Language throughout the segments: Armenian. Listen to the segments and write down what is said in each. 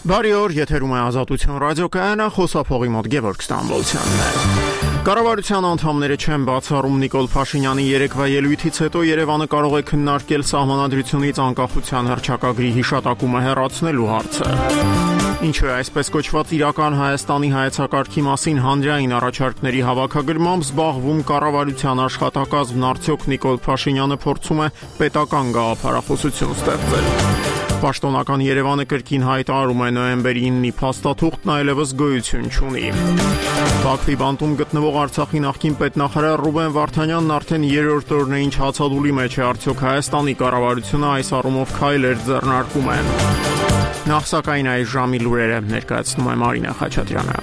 Բարի օր, եթերում է Ազատություն ռադիոկայանը, խոսափողի մոտ Գևորգ Ստամբոլցյանն է։ Կառավարության անդամները չեն բացառում Նիկոլ Փաշինյանի երեկվա ելույթից հետո Երևանը կարող է քննարկել սահմանադրությունից անկախության հռչակագրի հիշատակումը հեռացնելու հարցը։ Ինչու է այսպես կոչված իրական Հայաստանի հայեցակարգի մասին հանրային առաջարկների հավաքագրմամբ զբաղվում կառավարության աշխատակազմն, արդյոք Նիկոլ Փաշինյանը փորձում է պետական գաղափարախոսություն ստեղծել։ Պաշտոնական Երևանը կրկին հայտարարում է նոյեմբերի 9-ի փաստաթուղթն այլևս գոյություն չունի։ Բաքվի բանտում գտնվող Արցախի նախկին պետնախարար Ռուբեն Վարդանյանն արդեն երրորդ օրն է ինչ հացադուլի մեջ է, արդյոք Հայաստանի կառավարությունը այս առումով քայլեր ձեռնարկում է։ Նախ սակայն այս ժամի լուրերը ներկայացնում է Մարինա Խաչատրյանը։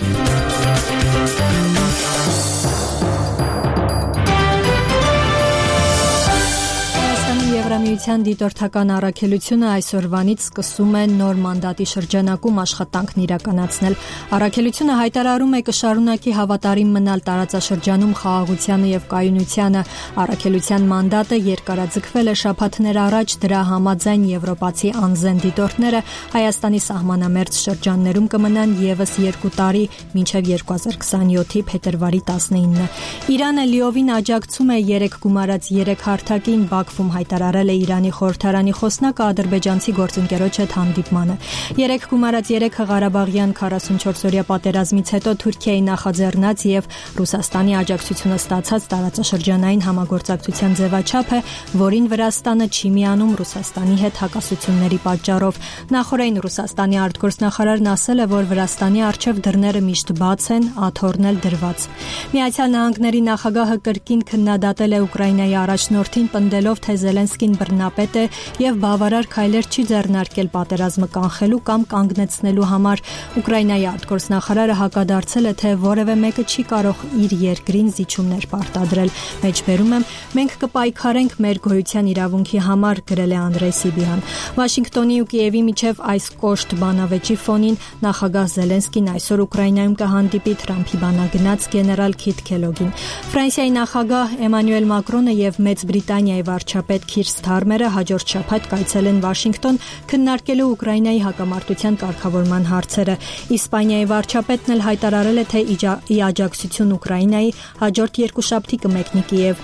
Եվրամիության դիտորդական առաքելությունը այսօրվանից սկսում է նոր մանդատի շրջանակում աշխատանքն իրականացնել։ Առաքելությունը հայտարարում է կշարունակի հավատարիմ մնալ տարածաշրջանում խաղաղությանը եւ կայունությանը։ Առաքելության մանդատը երկարաձգվել է շաբաթներ առաջ, դրա համաձայն եվրոպացի անզեն դիտորդները Հայաստանի սահմանամերձ շրջաններում կմնան եւս 2 տարի, մինչեւ 2027-ի փետրվարի 19-ը։ Իրանը լիովին աջակցում է 3 գումարած 3 հարթակին, Բաքվում հայտարարել է Իրանի խորհրդարանի խոսնակը ադրբեջանցի գործընկերոջ հետ հանդիպմանը։ 3 գումարած 3 Ղարաբաղյան 44-օրյա պատերազմից հետո Թուրքիայի նախաձեռնած եւ Ռուսաստանի աջակցությունը ստացած տարածաշրջանային համագործակցության ձևաչափ է, որին Վրաստանը չի միանում Ռուսաստանի հետ հակասությունների պատճառով։ Նախորդին Ռուսաստանի արտգործնախարարն ասել է, որ Վրաստանի առջև դռները միշտ բաց են, աթոռն էլ դրված։ Միացյալ Նահանգների նախագահը կրկին քննադատել է Ուկրաինայի առաջնորդին, պնդելով, թե Զելենսկին բռնապետ է եւ բավարար քայլեր չի ձեռնարկել պատերազմը կանխելու կամ կանգնեցնելու համար։ Ուկրաինայի արտգործնախարարը հակադարձել է, թե որևէ մեկը չի կարող իր երկրին զիջումներ պարտադրել։ Մեջբերում եմ, մենք կպայքարենք մեր գոյության իրավունքի համար, գրել է Անդրեյ Սիբիհան։ Վաշինգտոնի ու Կիևի միջև այս կոշտ բանավեճի ֆոնին նախագահ Զելենսկին այսօր Ուկրաինայում կհանդիպի Թրամփի բանագնաց գեներալ Քիթ Քելոգին։ Ֆրանսիայի նախագահ Էմանուել Մակրոնը եւ Մեծ Բրիտանիայի վարչապետ Քիր Սթարմերը հաջորդ շաբաթ կայցելեն Վաշինգտոն քննարկելու Ուկրաինայի հակամարտության կարգավորման հարցերը։ Իսպանիայի վարչապետն էլ հայտարարել է, թե ի աջակցություն Ուկրաինայի հաջորդ երկուշաբթի կմեկնի Կիև։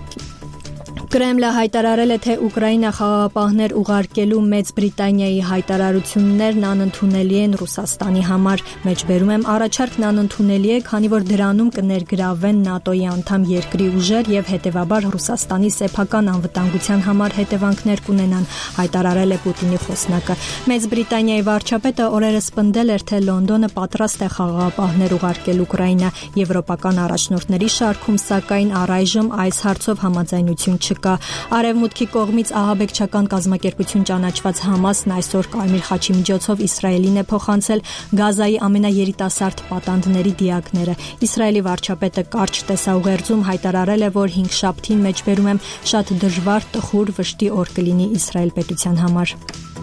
Կրեմլը հայտարարել է, թե Ուկրաինա խաղաղապահներ ուղարկելու Մեծ Բրիտանիայի հայտարարություններն անընդունելի են Ռուսաստանի համար։ Մեջբերում եմ, առաջարկն անընդունելի է, քանի որ դրանում կներգրավվեն ՆԱՏՕ-ի անդամ երկրի ուժեր եւ հետեւաբար Ռուսաստանի սեփական անվտանգության համար հետևանքներ կունենան, հայտարարել է Պուտինի խոսնակը։ Մեծ Բրիտանիայի վարչապետը օրերս պնդել էր, թե Լոնդոնը պատրաստ է խաղաղապահներ ուղարկել Ուկրաինա։ Եվրոպական առաջնորդների շարքում, սակայն առայժմ այս հարցով համաձայնություն չկա։ Արևմուտքի կողմից ահաբեկչական կազմակերպություն ճանաչված Համասն այսօր Կարմիր խաչի միջոցով Իսրայելին է փոխանցել Գազայի ամենաերիտասարդ պատանդների դիակները։ Իսրայելի վարչապետը կարճ տեսաուղերձում հայտարարել է, որ 5 շաբթին մեջբերում եմ շատ դժվար, տխուր, վշտի օր կլինի Իսրայել պետության համար։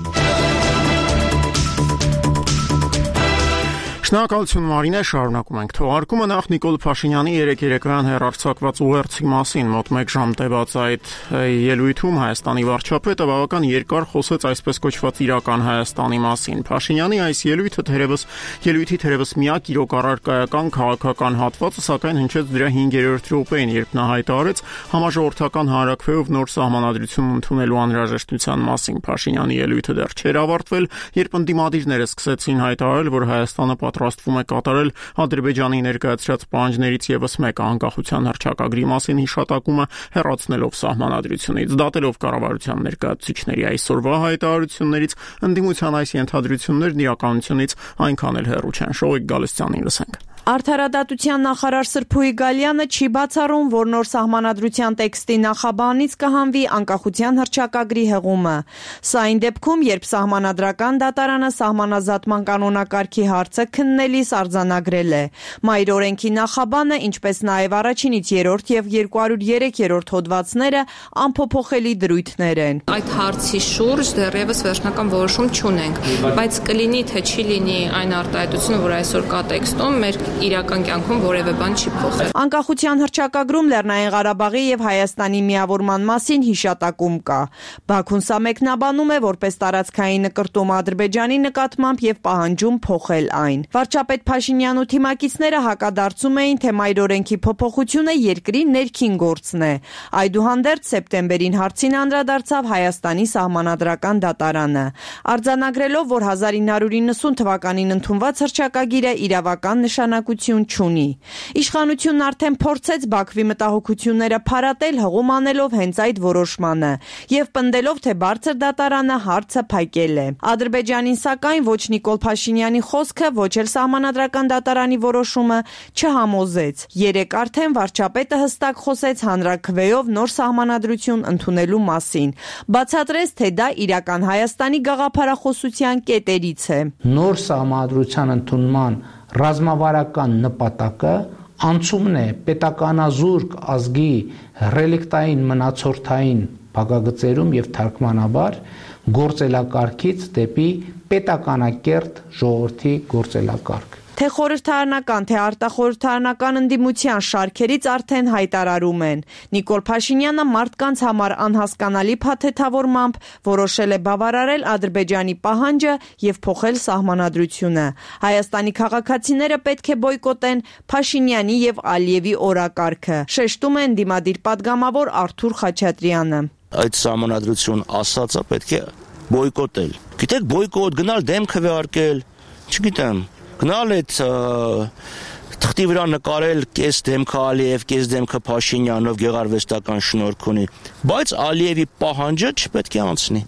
Շնորհակալություն Մարինե, շարունակում ենք թողարկումը նախ Նիկոլ Փաշինյանի երեկոյան հեռարձակված ուղերձի մասին մոտ 1 ժամ տևած այդ ելույթում Հայաստանի վարչապետը բավական երկար խոսեց այսպես կոչված իրական Հայաստանի մասին։ Փաշինյանի այս ելույթի թերևս միակ իրոք առարկայական քաղաքական հատվածը սակայն հնչեց դրա 5-րդ րոպեին, երբ նա հայտարարեց համաժողովրդական հանրաքվեով նոր սահմանադրություն ընդունելու անհրաժեշտության մասին։ Փաշինյանի ելույթը դեռ չէր ավարտվել, երբ ընդդիմադիրները սկսեցին հայտարարել, որ Հայաստանը պատրաստվում է կատարել Ադրբեջանի ներկայացրած պահանջներից եւս մեկը անկախության հռչակագրի մասին հիշատակումը հեռացնելով սահմանադրությունից։ Դատելով կառավարության ներկայացուցիչների այսօրվա հայտարարություններից, ընդդիմության այս ենթադրություններն իրականությունից այնքան էլ հեռու չեն։ Շողիկ Գալստյանին լսենք։ Արդարադատության նախարար Սրփուհի Գալյանը չի բացառում, որ նոր սահմանադրության տեքստի նախաբանից կհանվի անկախության հռչակագրի հեղումը։ Սա այն դեպքում, երբ սահմանադրական դատարանը սահմանազատման կանոնակարգի հարցը քննելիս արձանագրել է։ Մայր օրենքի նախաբանը, ինչպես նաև առաջինից 3-րդ եւ 203-րդ հոդվածները անփոփոխելի դրույթներ են։ Այդ հարցի շուրջ դեռևս վերջնական որոշում չունենք, բայց կլինի թե չի լինի այն արտահայտությունը, որ այսօր կա տեքստում, մեր իրական կյանքում որևէ բան չի փոխել։ Անկախության հռչակագրում Լեռնային Ղարաբաղի եւ Հայաստանի միավորման մասին հիշատակում կա։ Բաքուն սա մեկնաբանում է որպես տարածքային նկրտում Ադրբեջանի նկատմամբ եւ պահանջում փոխել այն։ Վարչապետ Փաշինյանն ու թիմակիցները հակադարձում էին, թե մայրօրենքի փոփոխությունը երկրի ներքին գործն է։ Այդուհանդերձ սեպտեմբերին հարցին անդրադարձավ Հայաստանի սահմանադրական դատարանը, արձանագրելով, որ 1990 թվականին ընդունված հռչակագիրը իրավական նշանակություն չունի։ Իշխանությունն արդեն փորձեց Բաքվի մտահոգությունները փարատել, հղում անելով հենց այդ որոշմանը եւ պնդելով, թե բարձր դատարանը հարցը փակել է։ Ադրբեջանին սակայն ոչ Նիկոլ Փաշինյանի խոսքը, ոչ էլ սահմանադրական դատարանի որոշումը չհամոզեց։ Երեկ արդեն վարչապետը հստակ խոսեց հանրաքվեով նոր սահմանադրություն ընդունելու մասին։ Բացատրեց, թե դա իրական Հայաստանի գաղափարախոսության կետերից է։ Նոր սահմանադրության ընդունման ռազմավարական նպատակը անցումն է պետականազուրկ ազգի ռելիկտային մնացորդային փակագծերում եւ թարգմանաբար գործելակարգից դեպի պետականակերտ ժողովրդի գործելակարգ։ Թե խորհրդարանական, թե արտախորհրդարանական ընդդիմության շարքերից արդեն հայտարարում են։ Նիկոլ Փաշինյանը մարդկանց համար անհասկանալի փաթեթավորմամբ որոշել է բավարարել Ադրբեջանի պահանջը եւ փոխել սահմանադրությունը։ Հայաստանի քաղաքացիները պետք է բոյկոտեն Փաշինյանի եւ Ալիևի օրակարգը, շեշտում է ընդդիմադիր պատգամավոր Արթուր Խաչատրյանը։ Այդ սահմանադրություն ասածը պետք է բոյկոտել։ Գիտեք, բոյկոտ գնալ դեմ քվեարկել, չգիտեմ, գնալ այդ թղթի վրա նկարել կես դեմքը Ալիև, կես դեմքը Փաշինյանով գեղարվեստական շնորհք ունի, բայց Ալիևի պահանջը չպետք է անցնի։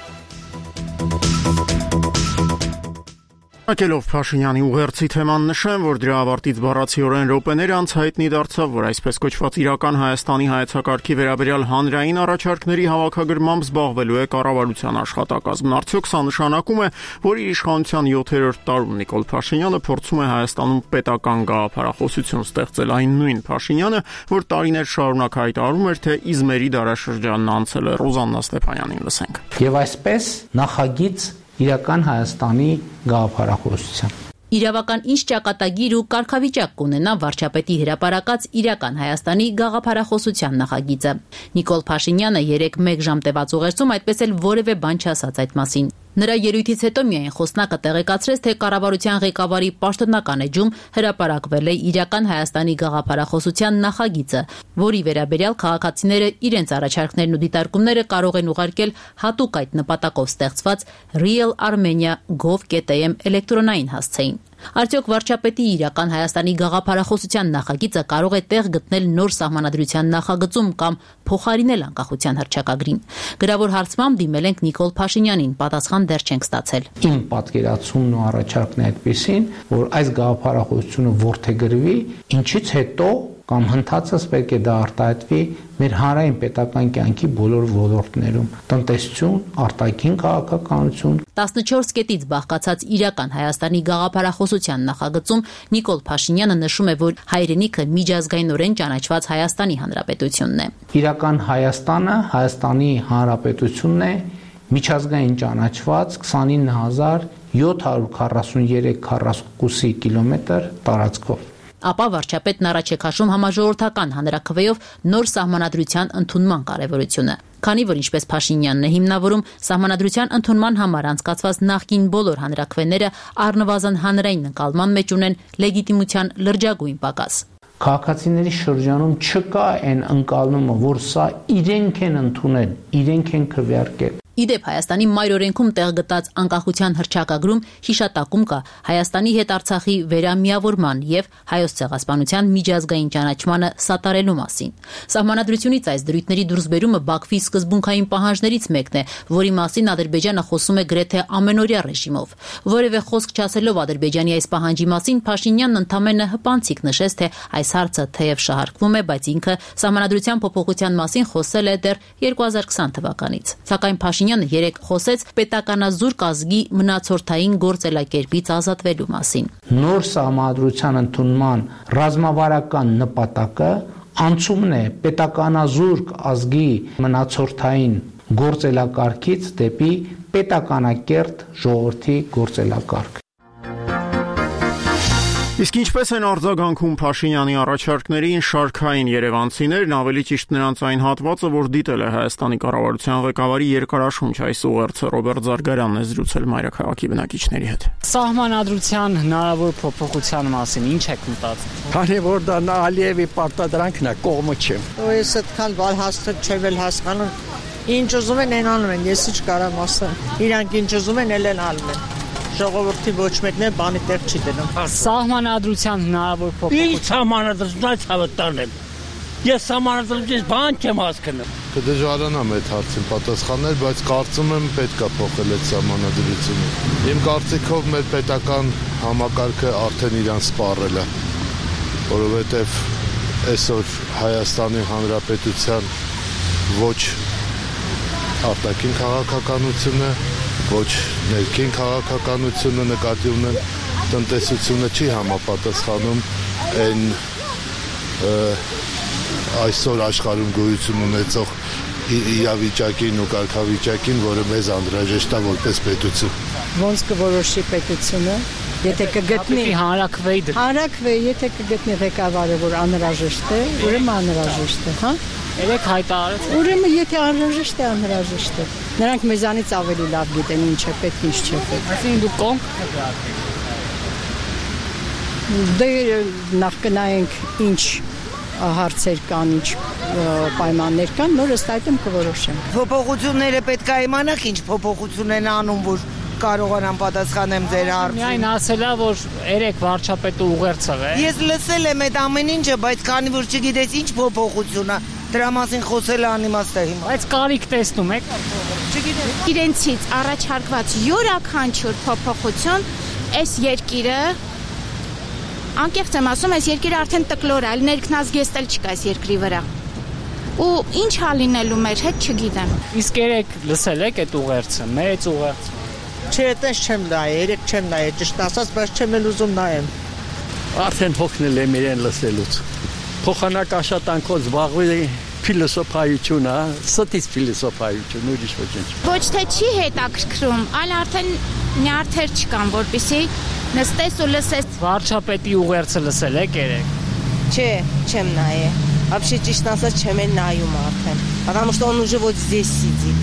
Ակելով Փաշինյանի ուղերձի թեման նշեմ, որ դրա ավարտից բառացիորեն րոպեներ անց հայտնի դարձավ, որ այսպես կոչված իրական Հայաստանի հայեցակարգի վերաբերյալ հանրային առաջարկների հավաքագրմամբ զբաղվելու է կառավարության աշխատակազմն։ Արդյոք սա նշանակում է, որ իր իշխանության 7-րդ տարում Նիկոլ Փաշինյանը փորձում է Հայաստանում պետական գաղափարախոսություն ստեղծել, այն նույն Փաշինյանը, որ տարիներ շարունակ հայտարարում էր, թե իզմերի դարաշրջանն անցել է։ Ռոզաննա Ստեփանյանին լսենք։ Եվ այսպես նախագիծ իրական Հայաստանի գաղափարախոսության։ Իրավական ինչ ճակատագիր ու կարգավիճակ կունենա վարչապետի հրապարակած իրական Հայաստանի գաղափարախոսության նախագիծը։ Նիկոլ Փաշինյանը 3-1 ժամ տևած ուղերձում այդպես էլ որևէ բան չասաց այդ մասին։ Նրա ելույթից հետո միայն խոսնակը տեղեկացրեց, թե կառավարության ղեկավարի պաշտոնական էջում հրապարակվել է իրական Հայաստանի գաղափարախոսության նախագիծը, որի վերաբերյալ քաղաքացիները իրենց առաջարկներն ու դիտարկումները կարող են ուղարկել հատուկ այդ նպատակով ստեղծված realarmenia.gov.am էլեկտրոնային հասցեին։ Արդյոք վարչապետի իրական Հայաստանի գաղափարախոսության նախագիծը կարող է տեղ գտնել նոր սահմանադրության նախագծում կամ փոխարինել անկախության հռչակագրին։ Գրավոր հարցմամբ դիմել ենք Նիկոլ Փաշինյանին, պատասխան դեռ չենք ստացել։ Իմ պատկերացումն ու առաջարկն է այդպեսին, որ այս գաղափարախոսությունը որդեգրվի, ինչից հետո կամ հնդածս պետք է դա արտահայտվի մեր հանրային պետական կյանքի բոլոր ոլորտներում՝ տնտեսություն, արտաքին քաղաքականություն։ 14 կետից բաղկացած իրական Հայաստանի գաղափարախոսության նախագծում Նիկոլ Փաշինյանը նշում է, որ հայրենիքը միջազգայինորեն ճանաչված Հայաստանի Հանրապետությունն է։ Իրական Հայաստանը Հայաստանի Հանրապետությունն է, միջազգային ճանաչված 29743 կիլոմետր տարածքով։ Ապա վարչապետն առաջ է քաշում համաժողովրդական հանրաքվեով նոր սահմանադրության ընդունման կարևորությունը։ Քանի որ ինչպես Փաշինյանն է հիմնավորում, սահմանադրության ընդունման համար անցկացված նախկին բոլոր հանրաքվեները առնվազն հանրային ընկալման մեջ ունեն լեգիտիմության լրջագույն պակաս։ Քաղաքացիների շրջանում չկա այն ընկալումը, որ սա իրենք են ընդունել, իրենք են քվեարկել։ Իդեպ Հայաստանի մայրօրենքում տեղ գտած անկախության հռչակագրում հիշատակում կա Հայաստանի հետ Արցախի վերամիավորման եւ Հայոց ցեղասպանության միջազգային ճանաչմանը սատարելու մասին։ Սահմանադրությունից այս դրույթների դուրսբերումը Բաքվի սկզբունքային պահանջներից մեկն է, որի մասին Ադրբեջանը խոսում է գրեթե ամենօրյա ռեժիմով։ Որևէ խոսք չասելով Ադրբեջանի այս պահանջի մասին, Փաշինյանն ընդամենը հպանցիկ նշեց, թե այս հարցը թեև շահարկվում է, բայց ինքը սահմանադրության փոփոխության մասին խոսել է դեռ 2020 թվականից։ Սակայն Փաշինյանը երեկ խոսեց պետականազուրկ ազգի մնացորդային գործելակերպից ազատվելու մասին։ Նոր սահմանադրության ընդունման ռազմավարական նպատակը անցումն է պետականազուրկ ազգի մնացորդային գործելակարգից դեպի պետականակերտ ժողովրդի գործելակարգ։ Իսկ ինչպես են արձագանքում Փաշինյանի առաջարկներին շարքային երևանցիներն, ավելի ճիշտ նրանց այն հատվածը, որ դիտել է Հայաստանի կառավարության ղեկավարի երկարաշունչ այս ուղերձը Ռոբերտ Զարգարյանն է զրուցել մայրաքաղաքի բնակիչների հետ։ Սահմանադրության հնարավոր փոփոխության մասին ինչ եք մտածում։ Քանի որ դա Ալիևի պարտադրանքն է, կողմը չեմ։ Ես այդքան բալ հաստատ չեմ հասկանում։ Ինչ ուզում են այն անում են, ես ինչ կարամ ասեմ։ Իրանք ինչ ուզում են, էլ են անում են։ Ժողովրդի ոչ մեկն է բանի տեղ չի դնում։ Սահմանադրության հնարավոր փոփոխություն։ Ինչ սահմանադրությունից հավատալեմ։ Ես սահմանադրությունից բան չեմ հասկանում։ Կդժվարանամ այդ հարցին պատասխանել, բայց կարծում եմ պետք է փոխել այդ սահմանադրությունը։ Իմ կարծիքով մեր պետական համակարգը արդեն իրան սպառել է, որովհետև այսօր Հայաստանի Հանրապետության ոչ արտաքին քաղաքականությունը, ոչ ներքին քաղաքականությունը նկատի ունեն տնտեսությունը չի համապատասխանում այն այսօր աշխարհում գոյություն ունեցող իրավիճակին ու կարգավիճակին, որը մեզ անհրաժեշտ է որպես պետություն։ Ոնց կորոշի պետությունը, եթե կգտնի հանրաքվեի, եթե կգտնի ղեկավարը, որ անհրաժեշտ է, ուրեմն անհրաժեշտ է, հա։ Երեք հայտարարեց։ Ուրեմն եթե անհրաժեշտ է, անհրաժեշտ է։ Նրանք մեզանից ավելի լավ գիտեն ինչ է պետք, ինչ չէ պետք։ Այսինքն դու կողմ Դե նախ կնայենք ինչ հարցեր կան, ինչ պայմաններ կան, նոր ըստ այդմ կորոշենք։ Փոփոխությունները պետք է իմանանք ինչ փոփոխություն են անում, որ կարողանամ պատասխանեմ ձեր հարցին։ Միայն ասելա, որ երեք վարչապետը ուղերձել է։ Ես լսել եմ այդ ամեն ինչը, բայց քանի որ չգիտես ինչ փոփոխություն է, դրա մասին խոսելը անիմաստ է հիմա։ Բայց կարիք տեսնում եք։ Չգիտեմ։ Իրենցից առաջարկված յուրաքանչյուր փոփոխություն այս երկիրը անկեղծ եմ ասում, այս երկիրը արդեն տկլոր է, այլ ներքնազգեստ չկա այս երկրի վրա։ Ու ինչ ա լինելու մեր հետ չգիտեմ։ Իսկ երեք լսել եք այդ ուղերձը, մեծ ուղերձ։ Չէ, այդպես չեմ նայել, երեք չեմ նայել, ճիշտ ասած, բայց չեմ էլ ուզում նայեմ։ Արդեն հոգնել եմ իրեն լսելուց։ Փոխանակ աշխատանքով զբաղվել փիլիսոփայություն, ստից փիլիսոփայություն, ուրիշ ոչինչ։ Ոչ թե չի հետաքրքրում, այլ արդեն նյարդեր չկան, որպեսզի նստես ու լսես։ Վարչապետի ուղերձը լսել եք երեք։ Չէ, չեմ նայել։ Вообще ճիշտ ասած չեմ էլ նայում արդեն, потому что он уже вот здесь сидит։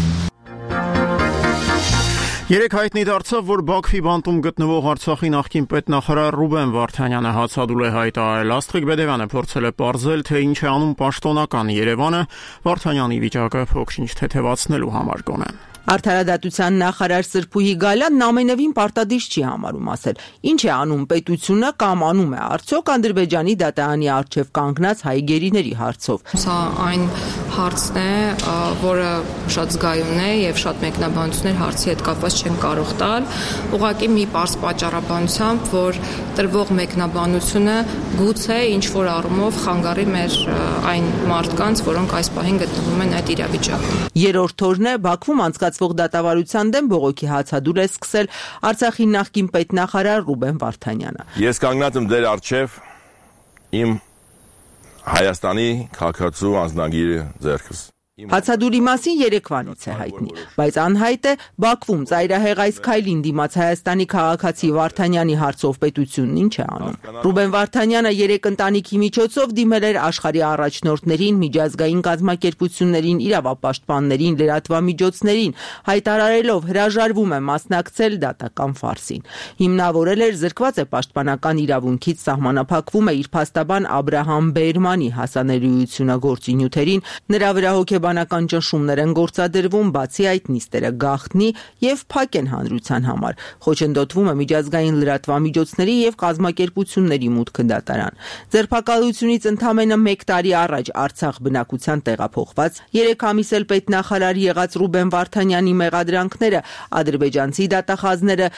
Երեք հայտնի դարձավ, որ Բաքվի բանտում գտնվող Արցախի նախկին պետնախարար Ռուբեն Վարդանյանը հացադուլ է հայտարարել։ Աստղիկ Բեդևյանը փորձել է պարզել, թե ինչ է անում պաշտոնական Երևանը Վարդանյանի վիճակը փոքր-ինչ թեթևացնելու համար գոնե։ Արդարադատության նախարար Սրփուհի Գալյանն ամենևին պարտադիր չի համարում ասել, ինչ է անում պետությունը կամ անում է արդյոք Ադրբեջանի դատարանի առջև կանգնած հայ գերիների հարցով։ Սա այն հարցն է, որը շատ զգայուն է եւ շատ մեկնաբանություններ հարցի հետ կապված չեն կարող տալ, ուղղակի մի պարզ պատճառաբանությամբ, որ տրվող մեկնաբանությունը գուցե ինչ որ առումով խանգարի մեր այն մարդկանց, որոնք այս պահին գտնվում են այդ իրավիճակում։ Երրորդ օրն է Բաքվում անցկացվող դատավարության դեմ բողոքի հացադուլ է սկսել Արցախի նախկին պետնախարար Ռուբեն Վարդանյանը։ Ես կանգնած եմ ձեր առջև իմ Հայաստանի քաղաքացու անձնագիրը ձեռքս։ Հացադուլի մասին երեկվանից է հայտնի, բայց անհայտ է Բաքվում ծայրահեղ այս քայլին դիմաց Հայաստանի քաղաքացի Վարդանյանի հարցով պետությունն ինչ է անում։ Ռուբեն Վարդանյանը երեք ընտանիքի միջոցով դիմել էր աշխարհի առաջնորդներին, միջազգային կազմակերպություններին, իրավապաշտպաններին, լրատվամիջոցներին, հայտարարելով հրաժարվում է մասնակցել դատական ֆարսին։ Հիմնավորել էր զրկված է պաշտպանական իրավունքից սահմանափակվում է իր փաստաբան Աբրահամ Բերմանի հասանելիությունը գործի նյութերին, նրա վրա հոգեբանական ճնշումներ են գործադրվում, բացի այդ նիստերը գաղտնի եւ փակ են հանրության համար։ Խոչընդոտվում է միջազգային լրատվամիջոցների եւ կազմակերպությունների մուտքը դատարան։ Ձերբակալությունից ընդամենը 1 տարի առաջ Արցախ բնակության տեղափոխված 3 ամիս էլ պետնախարար եղած Ռուբեն Վարդանյանի մեղադրանքները ադրբեջանցի դատախազները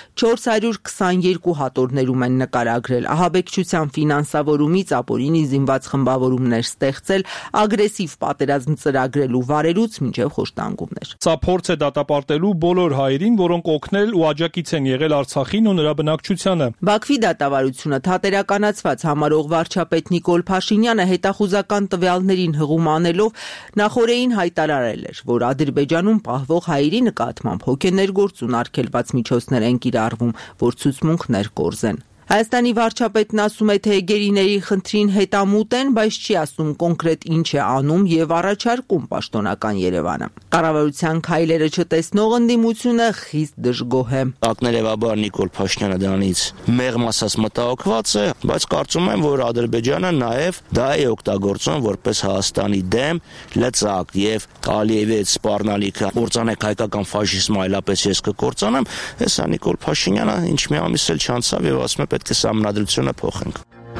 422 հատորներում են նկարագրել, ահաբեկչության ֆինանսավորումից ապօրինի զինված խմբավորումներ ստեղծել, ագրեսիվ պատերազմ ծրագրելու վարելուց մինչև խոշտանգումներ։ Սա փորձ է դատապարտելու բոլոր հայերին, որոնք օգնել ու աջակից են եղել Արցախին ու նրա բնակչությանը։ Բաքվի դատավարությունը թատերականացված համարող վարչապետ Նիկոլ Փաշինյանը հետախուզական տվյալներին հղում անելով նախորդին հայտարարել էր, որ Ադրբեջանում պահվող հայերի նկատմամբ հոգեներգործուն արգելված միջոցներ են կիրառվում, որ ցուցմունքներ կորզեն։ Հայաստանի վարչապետն ասում է, թե գերիների խնդրին հետամուտ են, բայց չի ասում կոնկրետ ինչ է անում եւ առաջարկում պաշտոնական Երևանը։ Կառավարության քայլերը չտեսնող ընդդիմությունը խիստ դժգոհ է։ Ակներևաբար Նիկոլ Փաշինյանը դրանից մեղմ ասած մտահոգված է, բայց կարծում եմ, որ Ադրբեջանը նաեւ դա է օգտագործում որպես Հայաստանի դեմ լծակ եւ Ալիևի այդ սպառնալիքը կործանեք հայկական ֆաշիզմը, այլապես ես կկործանեմ, հեսա Նիկոլ Փաշինյանը ինչ մի ամիս էլ չանցավ եւ ասում է պետք է համնադրությունը փոխենք։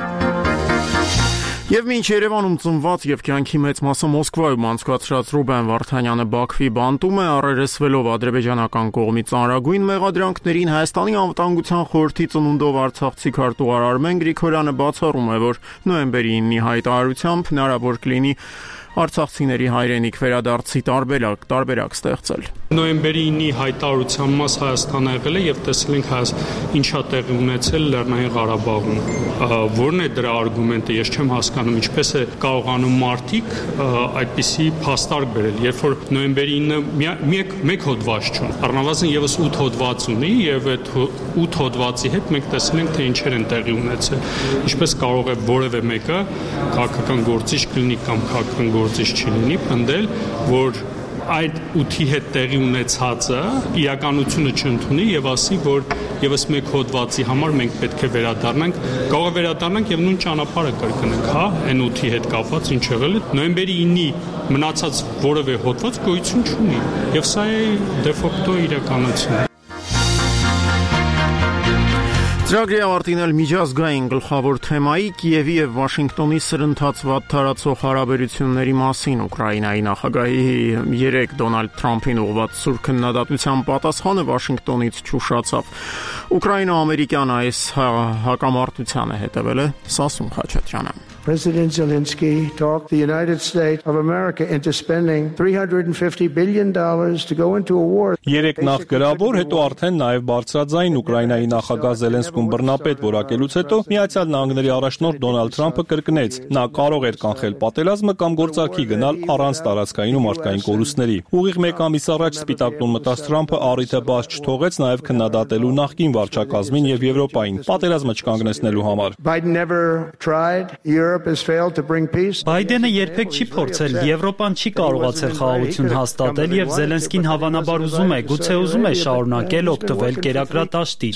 Եվ մինչ Երևանում ծնված եւ կյանքի մեծ մասը Մոսկվայում անցկացրած Ռուբեն Վարդանյանը Բաքվի բանտում է, առերեսվելով ադրբեջանական կողմից ծանրագույն մեղադրանքներին, Հայաստանի անվտանգության խորհրդի ծնունդով արցախցի քարտուղար Արմեն Գրիգորյանը բացառում է, որ նոյեմբերի 9-ի հայտարարությամբ հնարավոր կլինի արցախցիների հայրենիք վերադարձի տարբերակ ստեղծել։ Նոյեմբերի 9-ի հայտարարության մաս Հայաստանը եղել է եւ տեսել ենք ինչա տեղի ունեցել Լեռնային Ղարաբաղում։ Որն է դրա արգումենտը, ես չեմ հասկանում, ինչպես է կարողանում մարդիկ այդպիսի փաստարկ բերել, երբ որ նոյեմբերի 9-ը մեկ հոդված չունի, առնվազն եւս 8 հոդված ունի եւ այդ 8 հոդվածի հետ մենք տեսել ենք թե ինչեր են տեղի ունեցել։ Ինչպես կարող է որևէ մեկը քաղաքական գործիչ կլինի կամ քաղաքական գործիչ չլինի, պնդել, որ այդ 8-ի հետ տեղի ունեցածը իրականությունը չընդունի եւ ասի, որ եւս մեկ հոդվածի համար մենք պետք է վերադառնանք, կարող է վերադառնանք եւ նույն ճանապարհը կրկնենք, հա, այն 8-ի հետ կապված ինչ եղել է։ Նոյեմբերի 9-ի մնացած որևէ հոդված գոյություն չունի եւ սա է դե ֆակտո իրականությունը։ Ծրագրի ավարտին էլ միջազգային գլխավոր թեմայի Կիևի եւ Վաշինգտոնի սրընթացված տարածող հարաբերությունների մասին Ուկրաինայի նախագահի 3 Դոնալդ Թրամփին ուղղված սուր քննադատության պատասխանը Վաշինգտոնից չուշացավ։ Ուկրաինա-ամերիկյան այս հակամարտությանը հետևել է Սասուն Խաչատրյանը։ President Zelensky talked the United States of America into spending $350 billion to go into a war. Երեք նախ գրավոր, հետո արդեն նաև բարձրաձայն Ուկրաինայի նախագահ Զելենսկուն բռնապետ որակելուց հետո Միացյալ Նահանգների առաջնորդ Դոնալդ Թրամփը կրկնեց. նա կարող էր կանխել պատերազմը կամ գործարքի գնալ առանց տարածքային ու մարդկային կորուստների։ Ուղիղ մեկ ամիս առաջ Սպիտակ տուն մտած Թրամփը առիթը բաց չթողեց նաև քննադատելու նախկին վարչակազմին եւ Եվրոպային պատերազմը չկանգնեցնելու համար։ Biden never tried. Բայդենը երբեք չի փորձել, Եվրոպան չի կարողացել խաղաղություն հաստատել եւ Զելենսկին հավանաբար ուզում է, գուցե ուզում է շարունակել օգտվել կերակրատաշտից։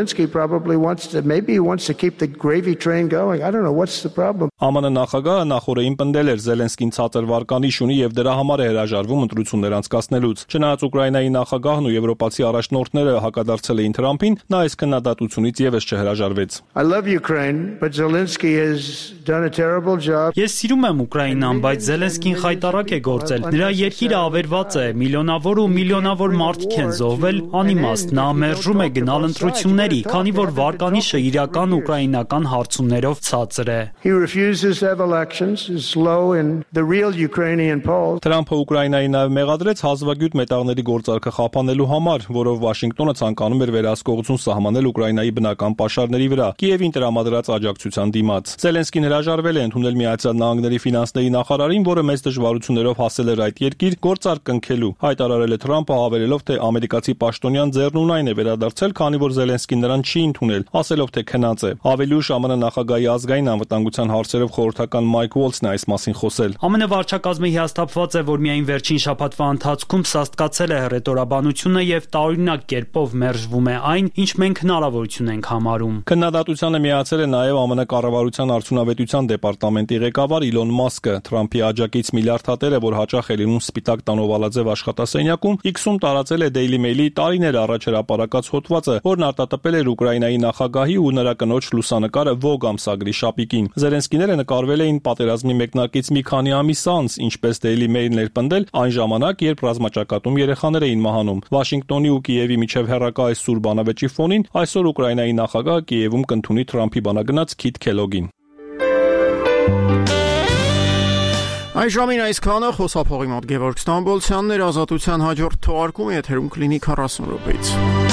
ԱՄՆ նախագահը նախորդին պնդել էր Զելենսկին ցածր վարկանիշ ունի եւ դրա համար է հրաժարվում ընտրություններ անցկացնելուց։ Չնայած Ուկրաինայի նախագահն ու եվրոպացի առաջնորդները հակադարձել էին Թրամփին, նա այս քննադատությունից եւս չհրաժարվեց։ Ես սիրում եմ Ուկրաինան, բայց Զելենսկին խայտառակ է գործել։ Նրա երկիրը ավերված է, միլիոնավոր ու միլիոնավոր մարդիկ են զոհվել, անիմաստ, նա մերժում է գնալ ընտրությունների, քանի որ վարկանիշը իրական ուկրաինական հարցումներով ցածր է։ Թրամփը Ուկրաինայի նաև մեղադրեց հազվագյուտ մետաղների գործարքը խափանելու համար, որով Վաշինգտոնը ցանկանում էր վերահսկողություն սահմանել Ուկրաինայի բնական պաշարների վրա, Կիևին տրամադրած աջակցության դիմաց։ Զելենսկին հրաժարվել է ընդունել Միացյալ Նահանգների ֆինանսների նախարարին, որը մեծ դժվարություններով հասել էր այդ երկիր գործարք կնքելու։ Հայտարարել է Թրամփը, հավելելով, թե ամերիկացի պաշտոնյան ձեռնունայն է վերադարձել, քանի որ Զելենսկին նրան չի ընդունել, ասելով, թե քնած է։ Ավելի ուշ ԱՄՆ նախագահի ազգային անվտանգության հարցերով խորհրդական Մայք Ուոլցն է այս մասին խոսել։ ԱՄՆ վարչակազմը հիասթափված է, որ միայն վերջին շաբաթվա ընթացքում սաստկացել է հռետորաբանությունը եւ տարօրինակ կերպով մերժվում է այն, ինչ մենք հնարավորություն ենք համարում։ Քննադատությանը միացել է նաեւ ԱՄՆ կառավարության արդյունավետության դեպարտամենտի ղեկավար Իլոն Մասկը։ Թրամփի աջակից միլիարդատերը, որ հաճախ է լինում Սպիտակ տանով ալաձև աշխատասենյակում, X-ում տարածել է Daily Mail-ի տարիներ առաջ հրապարակած հոդվածը, որն արտատպել էր Ուկրաինայի նախագահի ու նրա կնոջ լուսանկարը Vogue ամսագրի շապիկին։ Զելենսկիները նկարվել էին պատերազմի մեկնարկից մի քանի ամիս անց, ինչպես Daily Mail-ն էր պնդել, այն ժամանակ, երբ ռազմաճակատում երեխաներ էին մահանում։ Վաշինգտոնի ու Կիևի միջև հեռակա այս սուր բանավեճի ֆոնին այսօր Ուկրաինայի նախագահը Կիևում կընդունի Թրամփի բանագնաց Քիթ Քելոգին։ Այժմին այսքանը խոսափողի մոտ Գևորգ Ստամբոլցյանն էր, Ազատության հաջորդ թողարկումը եթերում կլինի 40 րոպեից։